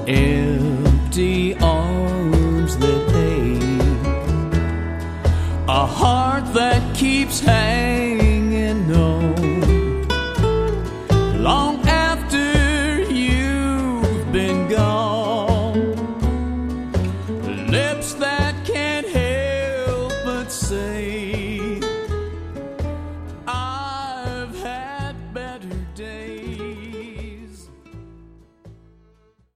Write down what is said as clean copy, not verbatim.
Empty arms that ache, a heart that keeps hanging on long after you've been gone.